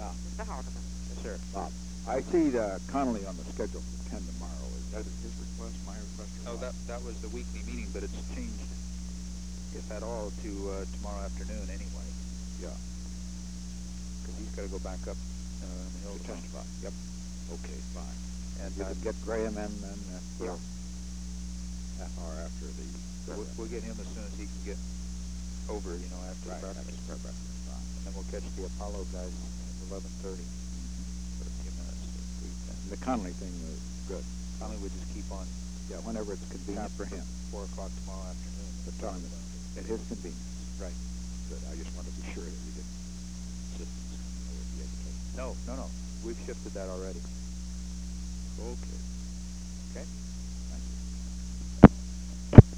Yeah. Mr. Haldeman. Yes, sir. Bob, I see Connolly on the schedule for 10 tomorrow. Is that his request, my request? Or Oh, what? that was the weekly meeting, but it's changed, if at all, to tomorrow afternoon anyway. Yeah. Because he's got to go back up in the hill To testify. Yep. Okay, fine. And You can get Graham in then for half hour after the... we'll get him as soon as he can get over, after Right, the after breakfast. the breakfast, fine. And then we'll catch the Apollo guys at 11:30 for a few minutes to brief them. And the Connolly thing was good. Finally, we just keep on Yeah, whenever it's convenient for him. 4 o'clock tomorrow afternoon. But tell him at his convenience. Right. Good. I just wanted to be sure that we didn't assistance with the education. No. We've shifted that already. Okay. Okay?